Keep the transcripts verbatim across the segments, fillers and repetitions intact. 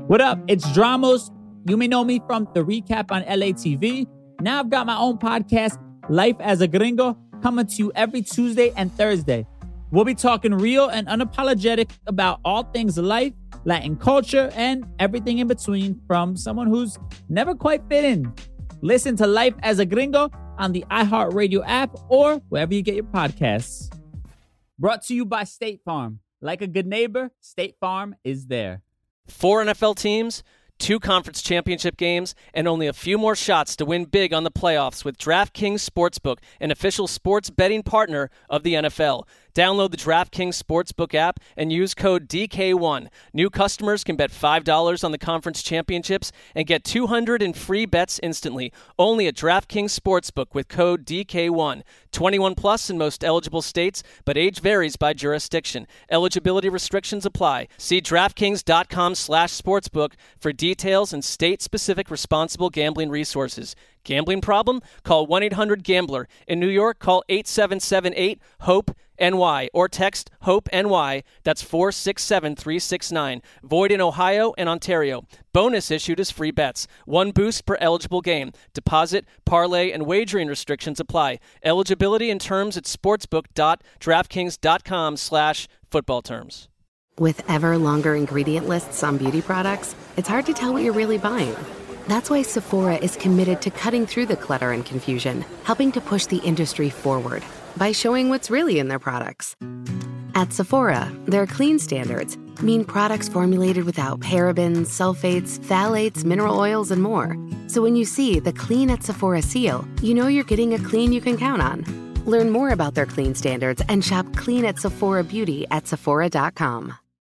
What up? It's Dramos. You may know me from the recap on L A T V. Now I've got my own podcast, Life as a Gringo, coming to you every Tuesday and Thursday. We'll be talking real and unapologetic about all things life, Latin culture, and everything in between from someone who's never quite fit in. Listen to Life as a Gringo on the iHeartRadio app or wherever you get your podcasts. Brought to you by State Farm. Like a good neighbor, State Farm is there. Four N F L teams, two conference championship games, and only a few more shots to win big on the playoffs with DraftKings Sportsbook, an official sports betting partner of the N F L. Download the DraftKings Sportsbook app and use code D K one. New customers can bet five dollars on the conference championships and get two hundred dollars in free bets instantly. Only at DraftKings Sportsbook with code D K one. twenty-one plus in most eligible states, but age varies by jurisdiction. Eligibility restrictions apply. See DraftKings.com slash sportsbook for details and state-specific responsible gambling resources. Gambling problem? Call one eight hundred gambler. In New York, call eight seven seven eight HOPE N Y or text HOPE-N-Y. That's four six seven three six nine. Void in Ohio and Ontario. Bonus issued as free bets. One boost per eligible game. Deposit, parlay, and wagering restrictions apply. Eligibility and terms at sportsbook.draftkings.com slash football terms. With ever longer ingredient lists on beauty products, it's hard to tell what you're really buying. That's why Sephora is committed to cutting through the clutter and confusion, helping to push the industry forward by showing what's really in their products. At Sephora, their clean standards mean products formulated without parabens, sulfates, phthalates, mineral oils, and more. So when you see the Clean at Sephora seal, you know you're getting a clean you can count on. Learn more about their clean standards and shop Clean at Sephora Beauty at Sephora dot com.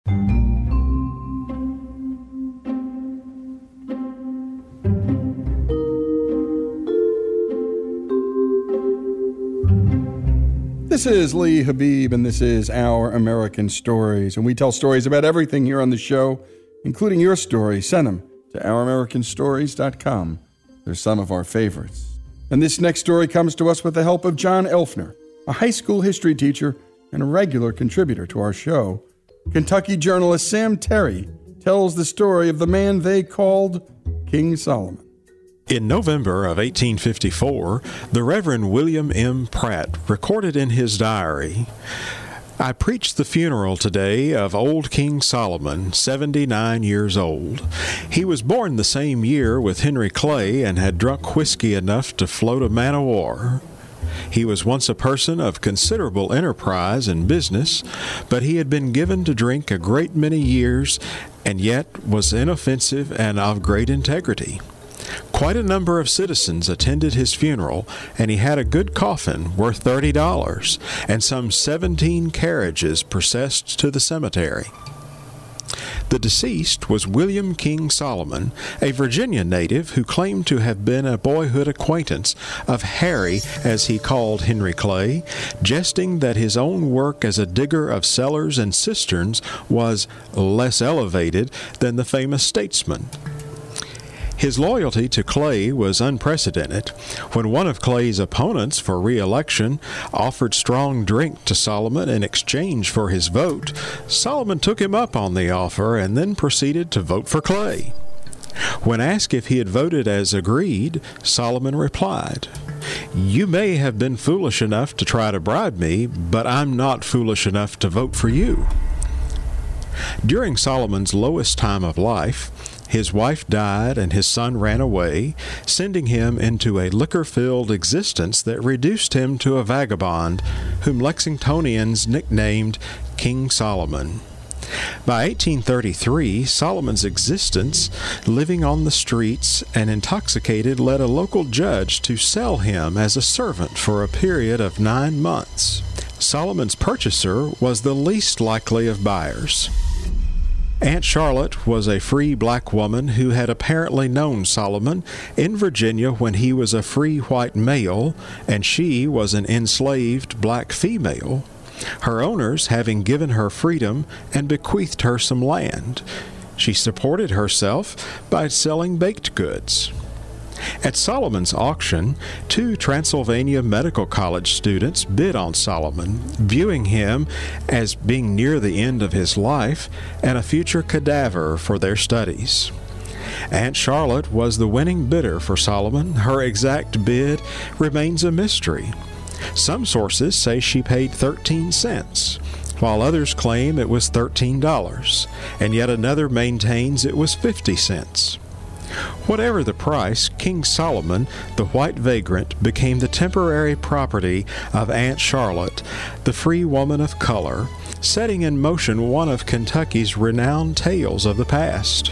This is Lee Habib, and this is Our American Stories. And we tell stories about everything here on the show, including your story. Send them to our american stories dot com. They're some of our favorites. And this next story comes to us with the help of John Elfner, a high school history teacher and a regular contributor to our show. Kentucky journalist Sam Terry tells the story of the man they called King Solomon. In November of eighteen fifty-four, the Reverend William M. Pratt recorded in his diary, "I preached the funeral today of old King Solomon, seventy-nine years old. He was born the same year with Henry Clay and had drunk whiskey enough to float a man of war. He was once a person of considerable enterprise and business, but he had been given to drink a great many years and yet was inoffensive and of great integrity. Quite a number of citizens attended his funeral, and he had a good coffin worth thirty dollars, and some seventeen carriages processed to the cemetery." The deceased was William King Solomon, a Virginia native who claimed to have been a boyhood acquaintance of Harry, as he called Henry Clay, jesting that his own work as a digger of cellars and cisterns was less elevated than the famous statesman. His loyalty to Clay was unprecedented. When one of Clay's opponents for re-election offered strong drink to Solomon in exchange for his vote, Solomon took him up on the offer and then proceeded to vote for Clay. When asked if he had voted as agreed, Solomon replied, "You may have been foolish enough to try to bribe me, but I'm not foolish enough to vote for you." During Solomon's lowest time of life, his wife died and his son ran away, sending him into a liquor-filled existence that reduced him to a vagabond, whom Lexingtonians nicknamed King Solomon. By eighteen thirty-three, Solomon's existence, living on the streets and intoxicated, led a local judge to sell him as a servant for a period of nine months. Solomon's purchaser was the least likely of buyers. Aunt Charlotte was a free black woman who had apparently known Solomon in Virginia when he was a free white male, and she was an enslaved black female, her owners having given her freedom and bequeathed her some land. She supported herself by selling baked goods. At Solomon's auction, two Transylvania Medical College students bid on Solomon, viewing him as being near the end of his life and a future cadaver for their studies. Aunt Charlotte was the winning bidder for Solomon. Her exact bid remains a mystery. Some sources say she paid thirteen cents, while others claim it was thirteen dollars, and yet another maintains it was fifty cents. Whatever the price, King Solomon, the white vagrant, became the temporary property of Aunt Charlotte, the free woman of color, setting in motion one of Kentucky's renowned tales of the past.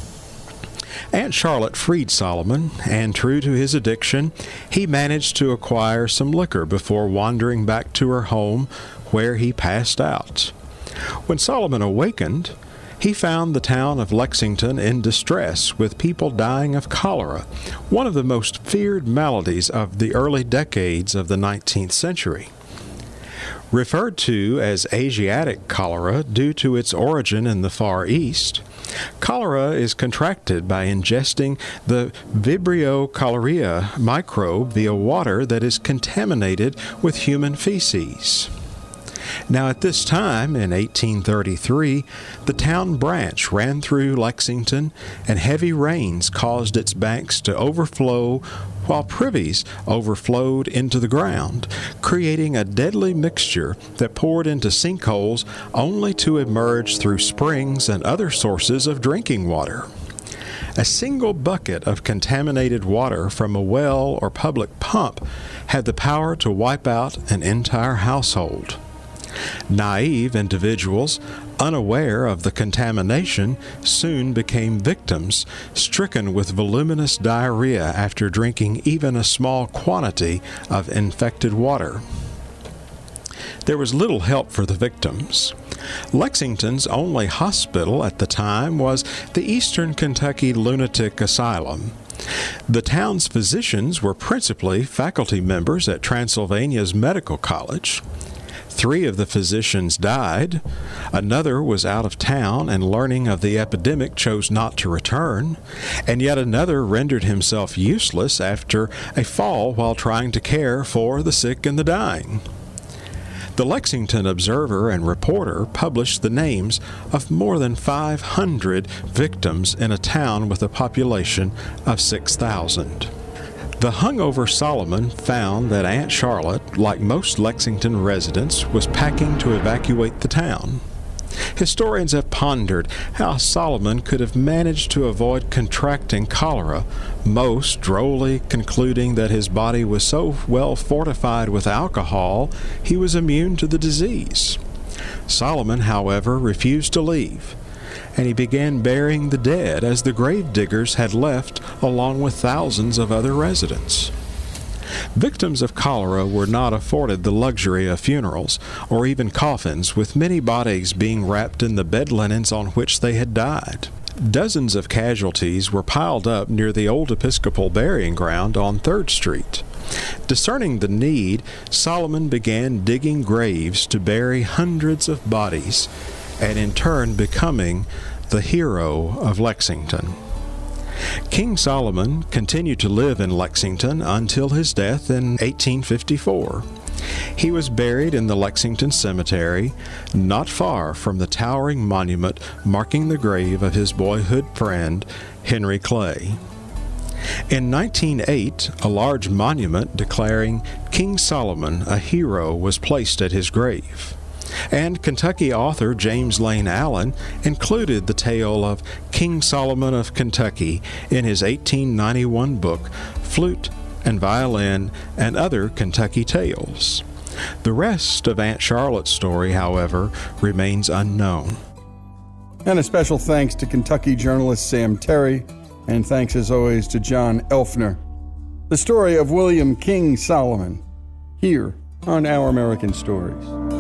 Aunt Charlotte freed Solomon, and true to his addiction, he managed to acquire some liquor before wandering back to her home, where he passed out. When Solomon awakened, he found the town of Lexington in distress, with people dying of cholera, one of the most feared maladies of the early decades of the nineteenth century. Referred to as Asiatic cholera due to its origin in the Far East, cholera is contracted by ingesting the Vibrio cholerae microbe via water that is contaminated with human feces. Now, at this time, in eighteen thirty-three, the town branch ran through Lexington, and heavy rains caused its banks to overflow, while privies overflowed into the ground, creating a deadly mixture that poured into sinkholes only to emerge through springs and other sources of drinking water. A single bucket of contaminated water from a well or public pump had the power to wipe out an entire household. Naive individuals, unaware of the contamination, soon became victims, stricken with voluminous diarrhea after drinking even a small quantity of infected water. There was little help for the victims. Lexington's only hospital at the time was the Eastern Kentucky Lunatic Asylum. The town's physicians were principally faculty members at Transylvania's Medical College. Three of the physicians died. Another was out of town and, learning of the epidemic, chose not to return. And yet another rendered himself useless after a fall while trying to care for the sick and the dying. The Lexington Observer and Reporter published the names of more than five hundred victims in a town with a population of six thousand. The hungover Solomon found that Aunt Charlotte, like most Lexington residents, was packing to evacuate the town. Historians have pondered how Solomon could have managed to avoid contracting cholera, most drolly concluding that his body was so well fortified with alcohol he was immune to the disease. Solomon, however, refused to leave, and he began burying the dead as the grave diggers had left, along with thousands of other residents. Victims of cholera were not afforded the luxury of funerals or even coffins, with many bodies being wrapped in the bed linens on which they had died. Dozens of casualties were piled up near the old Episcopal burying ground on third Street. Discerning the need, Solomon began digging graves to bury hundreds of bodies, and in turn becoming the hero of Lexington. King Solomon continued to live in Lexington until his death in eighteen fifty-four. He was buried in the Lexington Cemetery, not far from the towering monument marking the grave of his boyhood friend, Henry Clay. In nineteen oh eight, a large monument declaring King Solomon a hero was placed at his grave. And Kentucky author James Lane Allen included the tale of King Solomon of Kentucky in his eighteen ninety-one book, Flute and Violin and Other Kentucky Tales. The rest of Aunt Charlotte's story, however, remains unknown. And a special thanks to Kentucky journalist Sam Terry, and thanks as always to John Elfner. The story of William King Solomon, here on Our American Stories.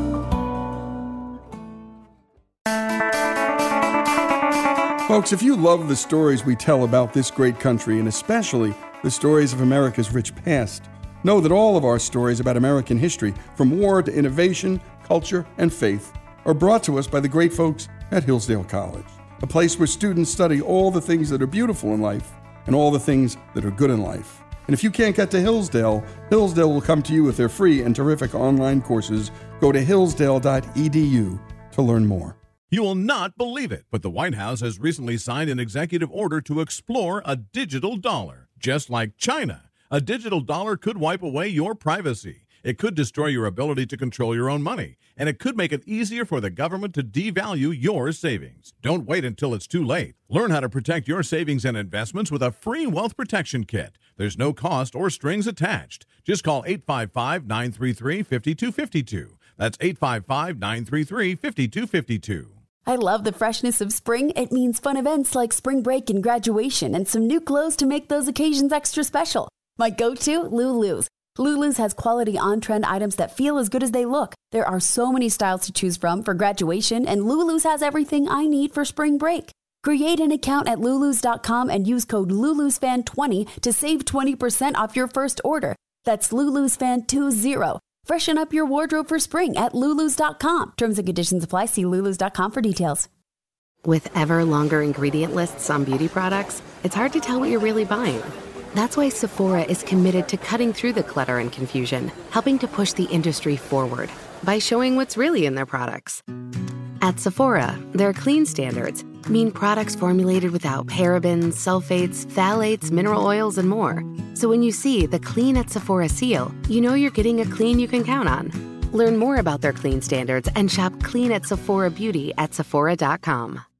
Folks, if you love the stories we tell about this great country, and especially the stories of America's rich past, know that all of our stories about American history, from war to innovation, culture, and faith, are brought to us by the great folks at Hillsdale College, a place where students study all the things that are beautiful in life and all the things that are good in life. And if you can't get to Hillsdale, Hillsdale will come to you with their free and terrific online courses. Go to hillsdale dot e d u to learn more. You will not believe it, but the White House has recently signed an executive order to explore a digital dollar. Just like China, a digital dollar could wipe away your privacy. It could destroy your ability to control your own money, and it could make it easier for the government to devalue your savings. Don't wait until it's too late. Learn how to protect your savings and investments with a free wealth protection kit. There's no cost or strings attached. Just call eight five five, nine three three, five two five two. That's eight five five, nine three three, five two five two. I love the freshness of spring. It means fun events like spring break and graduation and some new clothes to make those occasions extra special. My go-to, Lulu's. Lulu's has quality on-trend items that feel as good as they look. There are so many styles to choose from for graduation, and Lulu's has everything I need for spring break. Create an account at lulus dot com and use code lulus fan twenty to save twenty percent off your first order. That's lulus fan twenty. Freshen up your wardrobe for spring at lulus dot com. Terms and conditions apply. See lulus dot com for details. With ever longer ingredient lists on beauty products, it's hard to tell what you're really buying. That's why Sephora is committed to cutting through the clutter and confusion, helping to push the industry forward by showing what's really in their products. At Sephora, their clean standards mean products formulated without parabens, sulfates, phthalates, mineral oils, and more. So when you see the Clean at Sephora seal, you know you're getting a clean you can count on. Learn more about their clean standards and shop clean at Sephora Beauty at sephora dot com.